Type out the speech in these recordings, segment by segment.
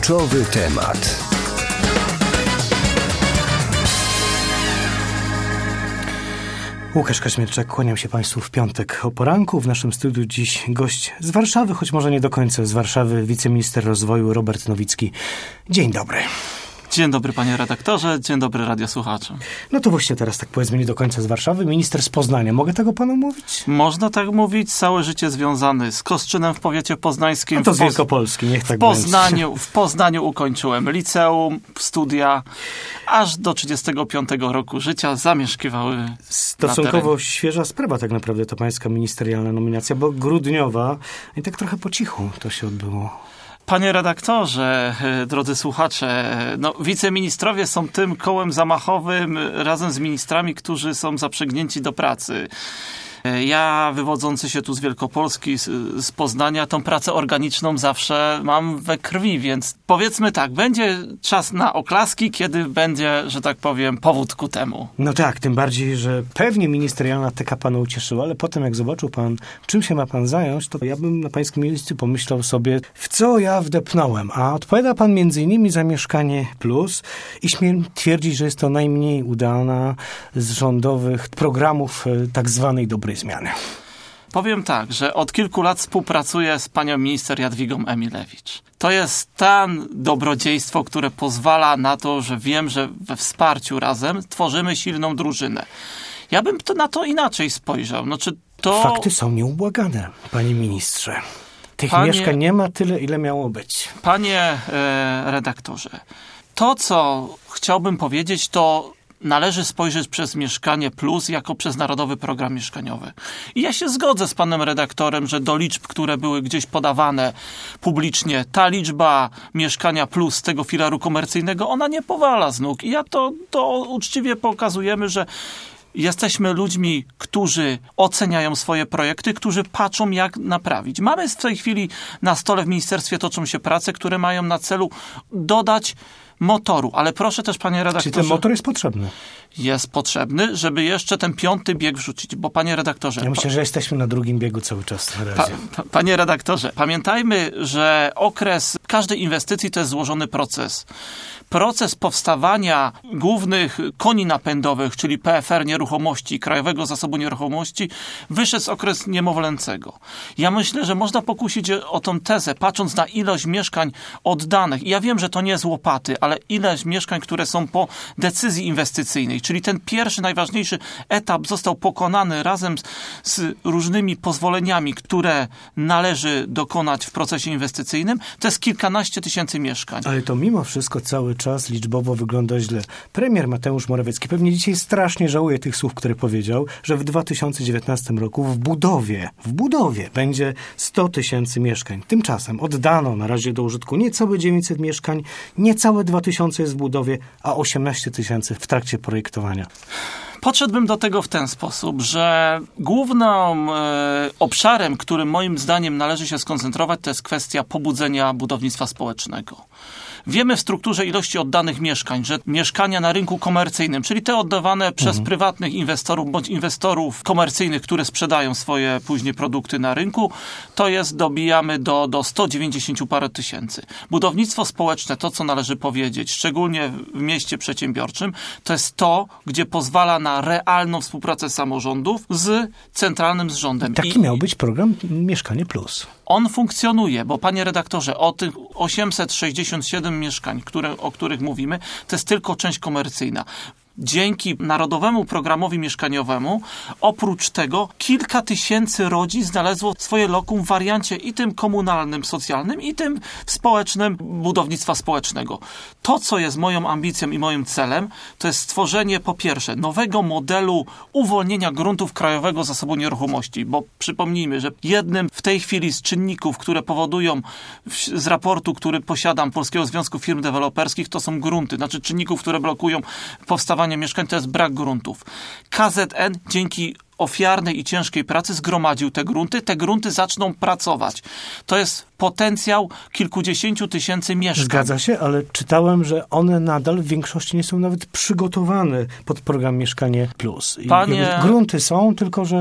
Kluczowy temat. Łukasz Kaźmierczak, kłaniam się Państwu w piątek o poranku. W naszym studiu dziś gość z Warszawy, choć może nie do końca z Warszawy, wiceminister rozwoju Robert Nowicki. Dzień dobry. Dzień dobry, panie redaktorze, dzień dobry radiosłuchacze. No to właśnie teraz tak powiedzmy nie do końca z Warszawy, minister z Poznania. Mogę tego panu mówić? Można tak mówić, całe życie związany z Kostrzynem w powiecie poznańskim. No to z Wielkopolski, niech tak będzie. W Poznaniu ukończyłem liceum, studia, aż do 35 roku życia zamieszkiwały stosunkowo świeża sprawa tak naprawdę to pańska ministerialna nominacja, bo grudniowa i tak trochę po cichu to się odbyło. Panie redaktorze, drodzy słuchacze, wiceministrowie są tym kołem zamachowym razem z ministrami, którzy są zaprzęgnięci do pracy. Ja, wywodzący się tu z Wielkopolski, z Poznania, tą pracę organiczną zawsze mam we krwi, więc powiedzmy tak, będzie czas na oklaski, kiedy będzie, że tak powiem, powód ku temu. No tak, tym bardziej, że pewnie ministerialna teka pana ucieszyła, ale potem jak zobaczył pan, czym się ma pan zająć, to ja bym na pańskim miejscu pomyślał sobie, w co ja wdepnąłem. A odpowiada pan między innymi za Mieszkanie Plus i śmiem twierdzić, że jest to najmniej udana z rządowych programów tak zwanej dobrej zmiany. Powiem tak, że od kilku lat współpracuję z panią minister Jadwigą Emilewicz. To jest stan dobrodziejstwo, które pozwala na to, że wiem, że we wsparciu razem tworzymy silną drużynę. Ja bym na to inaczej spojrzał. Fakty są nieubłagane, panie ministrze. Tych mieszkań nie ma tyle, ile miało być. Panie redaktorze, to co chciałbym powiedzieć, to należy spojrzeć przez Mieszkanie Plus jako przez Narodowy Program Mieszkaniowy. I ja się zgodzę z panem redaktorem, że do liczb, które były gdzieś podawane publicznie, ta liczba Mieszkania Plus z tego filaru komercyjnego, ona nie powala z nóg. I ja to uczciwie pokazujemy, że jesteśmy ludźmi, którzy oceniają swoje projekty, którzy patrzą, jak naprawić. Mamy w tej chwili na stole w ministerstwie toczą się prace, które mają na celu dodać motoru, ale proszę też, panie redaktorze... Czy ten motor jest potrzebny? Jest potrzebny, żeby jeszcze ten 5. bieg wrzucić, bo panie redaktorze... Ja myślę, że jesteśmy na 2. biegu cały czas na razie. Panie redaktorze, pamiętajmy, że okres każdej inwestycji to jest złożony proces. Proces powstawania głównych koni napędowych, czyli PFR Nieruchomości, Krajowego Zasobu Nieruchomości, wyszedł z okresu niemowlęcego. Ja myślę, że można pokusić się o tą tezę, patrząc na ilość mieszkań oddanych. I ja wiem, że to nie jest łopaty, ale ilość mieszkań, które są po decyzji inwestycyjnej, czyli ten pierwszy, najważniejszy etap został pokonany razem z różnymi pozwoleniami, które należy dokonać w procesie inwestycyjnym, to jest kilkanaście tysięcy mieszkań. Ale to mimo wszystko cały czas liczbowo wygląda źle. Premier Mateusz Morawiecki pewnie dzisiaj strasznie żałuje tych słów, które powiedział, że w 2019 roku w budowie będzie 100 tysięcy mieszkań. Tymczasem oddano na razie do użytku niecałe 900 mieszkań, niecałe 2000 jest w budowie, a 18 tysięcy w trakcie projektowania. Podszedłbym do tego w ten sposób, że głównym obszarem, którym moim zdaniem należy się skoncentrować, to jest kwestia pobudzenia budownictwa społecznego. Wiemy w strukturze ilości oddanych mieszkań, że mieszkania na rynku komercyjnym, czyli te oddawane przez prywatnych inwestorów bądź inwestorów komercyjnych, które sprzedają swoje później produkty na rynku, to jest, dobijamy do 190 parę tysięcy. Budownictwo społeczne, to co należy powiedzieć, szczególnie w mieście przedsiębiorczym, to jest to, gdzie pozwala na realną współpracę samorządów z centralnym rządem. Taki miał być program Mieszkanie Plus. On funkcjonuje, bo panie redaktorze, o tych 867 mieszkań, o których mówimy, to jest tylko część komercyjna. Dzięki Narodowemu Programowi Mieszkaniowemu, oprócz tego kilka tysięcy rodzin znalazło swoje lokum w wariancie i tym komunalnym, socjalnym, i tym społecznym budownictwa społecznego. To, co jest moją ambicją i moim celem, to jest stworzenie, po pierwsze, nowego modelu uwolnienia gruntów Krajowego Zasobu Nieruchomości, bo przypomnijmy, że jednym w tej chwili z czynników, które powodują z raportu, który posiadam, Polskiego Związku Firm Deweloperskich, to są grunty, znaczy czynników, które blokują powstawanie mieszkań, to jest brak gruntów. KZN dzięki ofiarnej i ciężkiej pracy zgromadził te grunty zaczną pracować. To jest potencjał kilkudziesięciu tysięcy mieszkań. Zgadza się, ale czytałem, że one nadal w większości nie są nawet przygotowane pod program Mieszkanie Plus. Grunty są, tylko że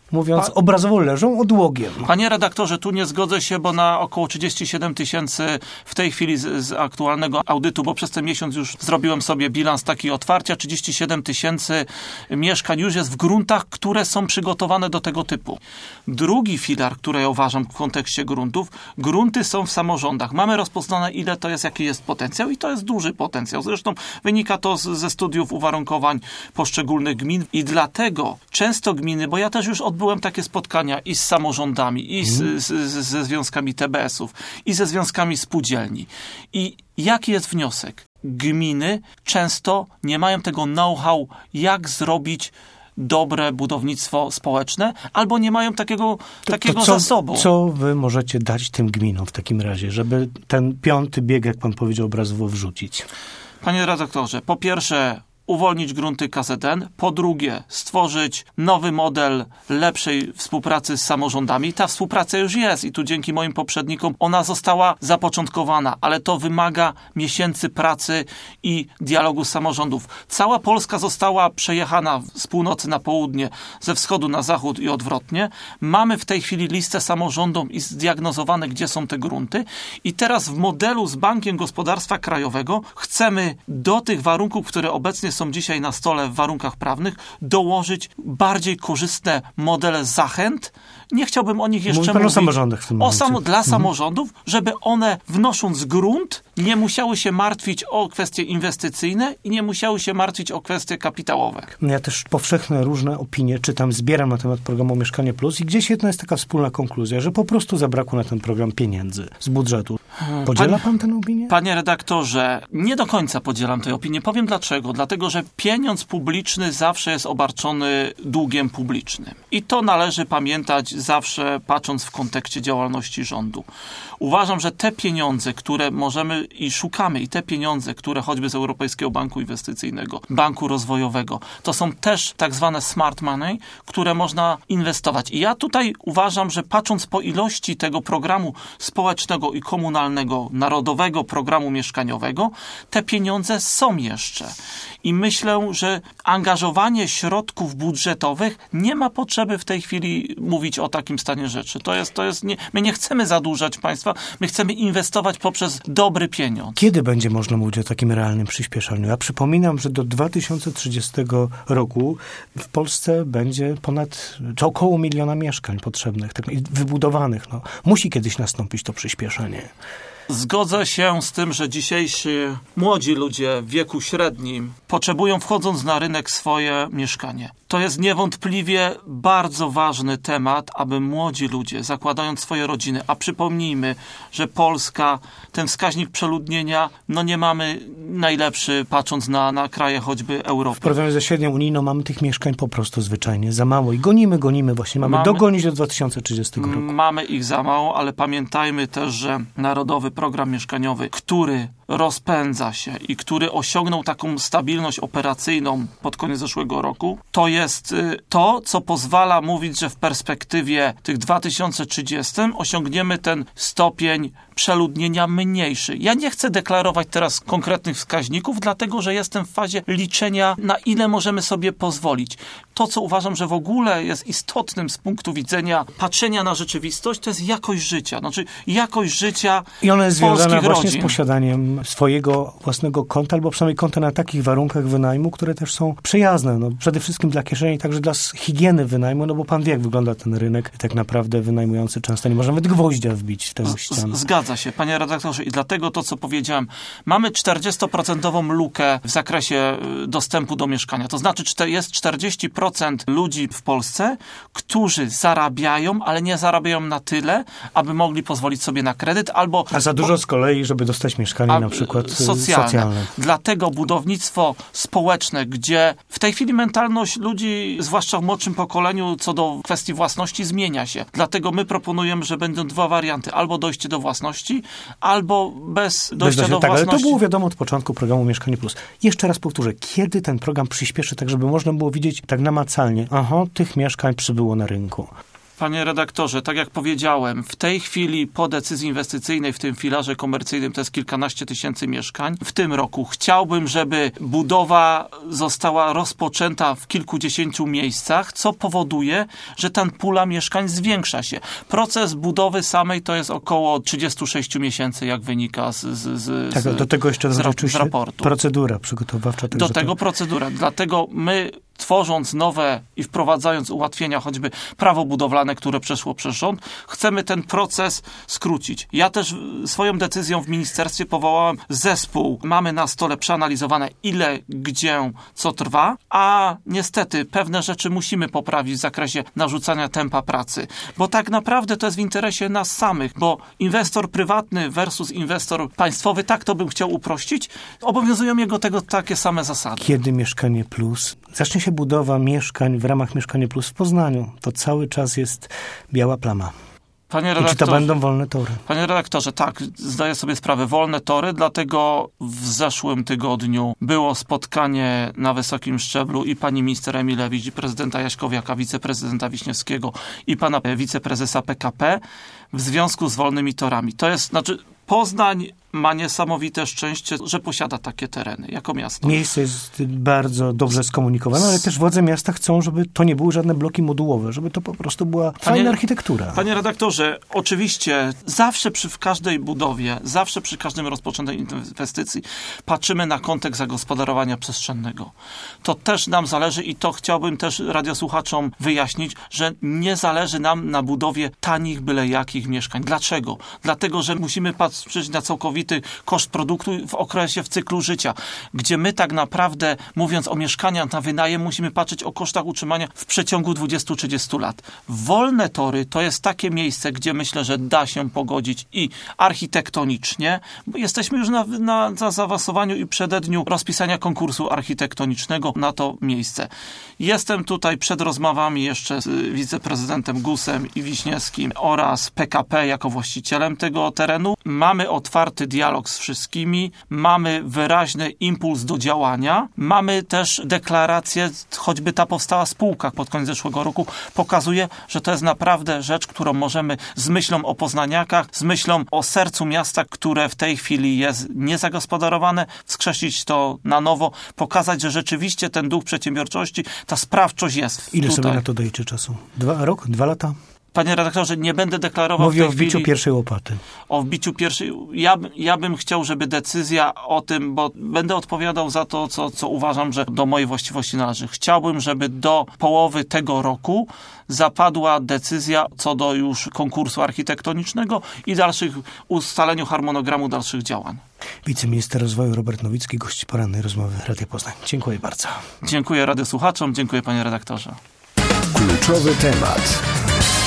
mówiąc obrazowo, leżą odłogiem. Panie redaktorze, tu nie zgodzę się, bo na około 37 000 w tej chwili z aktualnego audytu, bo przez ten miesiąc już zrobiłem sobie bilans taki otwarcia, 37 000 mieszkań już jest w gruntach, które są przygotowane do tego typu. Drugi filar, który ja uważam w kontekście gruntów, grunty są w samorządach. Mamy rozpoznane, ile to jest, jaki jest potencjał i to jest duży potencjał. Zresztą wynika to ze studiów uwarunkowań poszczególnych gmin i dlatego często gminy, bo ja też już odbyłem takie spotkania i z samorządami, i ze związkami TBS-ów, i ze związkami spółdzielni. I jaki jest wniosek? Gminy często nie mają tego know-how, jak zrobić dobre budownictwo społeczne, albo nie mają takiego zasobu. Co wy możecie dać tym gminom w takim razie, żeby ten piąty bieg, jak pan powiedział, obrazowo wrzucić? Panie redaktorze, po pierwsze uwolnić grunty KZN, po drugie stworzyć nowy model lepszej współpracy z samorządami. Ta współpraca już jest i tu dzięki moim poprzednikom ona została zapoczątkowana, ale to wymaga miesięcy pracy i dialogu z samorządów. Cała Polska została przejechana z północy na południe, ze wschodu na zachód i odwrotnie. Mamy w tej chwili listę samorządom i zdiagnozowane, gdzie są te grunty i teraz w modelu z Bankiem Gospodarstwa Krajowego chcemy do tych warunków, które obecnie są dzisiaj na stole w warunkach prawnych, dołożyć bardziej korzystne modele zachęt. Nie chciałbym o nich jeszcze mówić. O samorządach w tym momencie. Dla samorządów, żeby one wnosząc grunt nie musiały się martwić o kwestie inwestycyjne i nie musiały się martwić o kwestie kapitałowe. Ja też powszechne różne opinie czytam, zbieram na temat programu Mieszkanie Plus i gdzieś jedna jest taka wspólna konkluzja, że po prostu zabrakło na ten program pieniędzy z budżetu. Podziela pan tę opinię? Panie redaktorze, nie do końca podzielam tę opinię. Powiem dlaczego. Dlatego, że pieniądz publiczny zawsze jest obarczony długiem publicznym. I to należy pamiętać zawsze, patrząc w kontekście działalności rządu. Uważam, że te pieniądze, które możemy i szukamy, i te pieniądze, które choćby z Europejskiego Banku Inwestycyjnego, Banku Rozwojowego, to są też tak zwane smart money, które można inwestować. I ja tutaj uważam, że patrząc po ilości tego programu społecznego i komunalnego, narodowego programu mieszkaniowego, te pieniądze są jeszcze. I myślę, że angażowanie środków budżetowych nie ma potrzeby w tej chwili mówić o takim stanie rzeczy. My nie chcemy zadłużać państwa, my chcemy inwestować poprzez dobry pieniądz. Kiedy będzie można mówić o takim realnym przyspieszaniu? Ja przypominam, że do 2030 roku w Polsce będzie około 1 miliona mieszkań potrzebnych, wybudowanych. Musi kiedyś nastąpić to przyspieszenie. Zgodzę się z tym, że dzisiejsi młodzi ludzie w wieku średnim potrzebują, wchodząc na rynek, swoje mieszkanie. To jest niewątpliwie bardzo ważny temat, aby młodzi ludzie, zakładając swoje rodziny, a przypomnijmy, że Polska, ten wskaźnik przeludnienia, nie mamy najlepszy, patrząc na kraje choćby Europy. W porównaniu ze średnią unijną mamy tych mieszkań po prostu zwyczajnie za mało i gonimy właśnie. Mamy dogonić do 2030 roku. Mamy ich za mało, ale pamiętajmy też, że Narodowy Program Mieszkaniowy, który rozpędza się i który osiągnął taką stabilność operacyjną pod koniec zeszłego roku, to jest to, co pozwala mówić, że w perspektywie tych 2030 osiągniemy ten stopień przeludnienia mniejszy. Ja nie chcę deklarować teraz konkretnych wskaźników, dlatego że jestem w fazie liczenia, na ile możemy sobie pozwolić. To, co uważam, że w ogóle jest istotnym z punktu widzenia patrzenia na rzeczywistość, to jest jakość życia. Znaczy jakość życia i ona jest związana właśnie rodzin. Z posiadaniem swojego własnego konta, albo przynajmniej konta na takich warunkach wynajmu, które też są przyjazne. Przede wszystkim dla kieszeni, także dla higieny wynajmu, bo pan wie, jak wygląda ten rynek. Tak naprawdę wynajmujący często nie może nawet gwoździa wbić w tę ścianę. Zgadza się, panie redaktorze. I dlatego to, co powiedziałem, mamy 40% lukę w zakresie dostępu do mieszkania. To znaczy, jest 40% ludzi w Polsce, którzy zarabiają, ale nie zarabiają na tyle, aby mogli pozwolić sobie na kredyt, albo... A za dużo z kolei, żeby dostać mieszkanie na przykład socjalne. Dlatego budownictwo społeczne, gdzie w tej chwili mentalność ludzi, zwłaszcza w młodszym pokoleniu, co do kwestii własności zmienia się. Dlatego my proponujemy, że będą dwa warianty. Albo dojście do własności, albo bez dojścia do własności. Ale to było wiadomo od początku programu Mieszkanie Plus. Jeszcze raz powtórzę, kiedy ten program przyspieszy, tak żeby można było widzieć tak namacalnie, tych mieszkań przybyło na rynku. Panie redaktorze, tak jak powiedziałem, w tej chwili po decyzji inwestycyjnej w tym filarze komercyjnym to jest kilkanaście tysięcy mieszkań. W tym roku chciałbym, żeby budowa została rozpoczęta w kilkudziesięciu miejscach, co powoduje, że ten pula mieszkań zwiększa się. Proces budowy samej to jest około 36 miesięcy, jak wynika do tego jeszcze z raportu. Procedura przygotowawcza. Do tego procedura. Dlatego my, tworząc nowe i wprowadzając ułatwienia, choćby prawo budowlane, które przeszło przez rząd, chcemy ten proces skrócić. Ja też swoją decyzją w ministerstwie powołałem zespół. Mamy na stole przeanalizowane ile, gdzie, co trwa, a niestety pewne rzeczy musimy poprawić w zakresie narzucania tempa pracy. Bo tak naprawdę to jest w interesie nas samych, bo inwestor prywatny versus inwestor państwowy, tak to bym chciał uprościć, obowiązują jego takie same zasady. Kiedy Mieszkanie Plus? Zacznie się budowa mieszkań w ramach Mieszkanie Plus w Poznaniu. To cały czas jest biała plama. I czy to będą wolne tory? Panie redaktorze, tak, zdaję sobie sprawę, wolne tory, dlatego w zeszłym tygodniu było spotkanie na wysokim szczeblu i pani minister Emilewicz, i prezydenta Jaśkowiaka, wiceprezydenta Wiśniewskiego i pana wiceprezesa PKP w związku z wolnymi torami. To jest, Poznań ma niesamowite szczęście, że posiada takie tereny jako miasto. Miejsce jest bardzo dobrze skomunikowane, ale też władze miasta chcą, żeby to nie były żadne bloki modułowe, żeby to po prostu była fajna architektura. Panie redaktorze, oczywiście zawsze w każdej budowie, zawsze przy każdym rozpoczętej inwestycji patrzymy na kontekst zagospodarowania przestrzennego. To też nam zależy i to chciałbym też radiosłuchaczom wyjaśnić, że nie zależy nam na budowie tanich byle jakich mieszkań. Dlaczego? Dlatego, że musimy patrzeć na całkowity koszt produktu w cyklu życia, gdzie my tak naprawdę, mówiąc o mieszkaniach na wynajem, musimy patrzeć o kosztach utrzymania w przeciągu 20-30 lat. Wolne tory to jest takie miejsce, gdzie myślę, że da się pogodzić i architektonicznie, bo jesteśmy już na zaawansowaniu i przededniu rozpisania konkursu architektonicznego na to miejsce. Jestem tutaj przed rozmowami jeszcze z wiceprezydentem Gusem i Wiśniewskim oraz PKP jako właścicielem tego terenu. Mamy otwarty dialog z wszystkimi, mamy wyraźny impuls do działania, mamy też deklarację, choćby ta powstała spółka pod koniec zeszłego roku, pokazuje, że to jest naprawdę rzecz, którą możemy z myślą o poznaniakach, z myślą o sercu miasta, które w tej chwili jest niezagospodarowane, wskrzesić to na nowo, pokazać, że rzeczywiście ten duch przedsiębiorczości, ta sprawczość jest. Ile sobie na to dajecie czasu? 2 lata? Panie redaktorze, nie będę deklarował Mówię o wbiciu pierwszej łopaty. O wbiciu pierwszej... Ja bym chciał, żeby decyzja o tym, bo będę odpowiadał za to, co uważam, że do mojej właściwości należy. Chciałbym, żeby do połowy tego roku zapadła decyzja co do już konkursu architektonicznego i dalszych ustaleniu harmonogramu dalszych działań. Wiceminister rozwoju Robert Nowicki, gość porannej rozmowy Radia Poznań. Dziękuję bardzo. Dziękuję radiosłuchaczom, dziękuję panie redaktorze. Kluczowy temat.